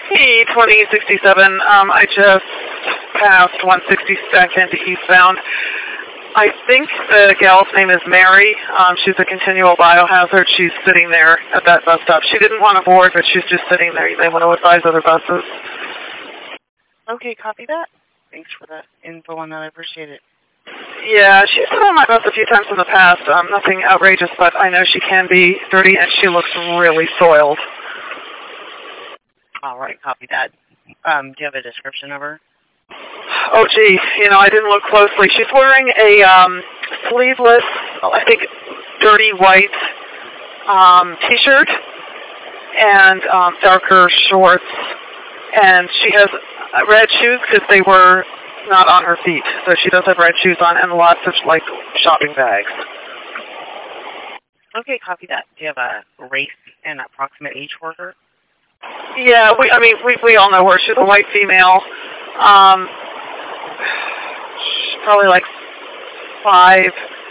Hey, 2067. I just passed 162nd eastbound. I think the gal's name is Mary. She's a continual biohazard. She's sitting there at that bus stop. She didn't want to board, but she's just sitting there. They want to advise other buses. Okay, copy that. Thanks for the info on that. I appreciate it. Yeah, she's been on my bus a few times in the past. Nothing outrageous, but I know she can be dirty, and she looks really soiled. All right, copy that. Do you have a description of her? Oh, gee, I didn't look closely. She's wearing a sleeveless, I think, dirty white T-shirt and darker shorts. And she has red shoes because they were not on her feet. So she does have red shoes on and lots of, shopping bags. Okay, copy that. Do you have a race and approximate age for her? Yeah, we all know her. She's a white female. She's probably 5'7",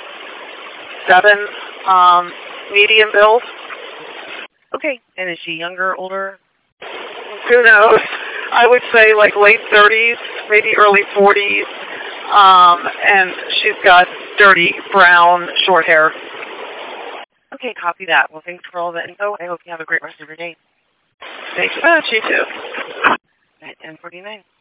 medium build. Okay, and is she younger, older? Who knows? I would say late 30s, maybe early 40s. And she's got dirty brown short hair. Okay, copy that. Well, thanks for all the info. I hope you have a great rest of your day. Thanks so much. You too. At 10:49.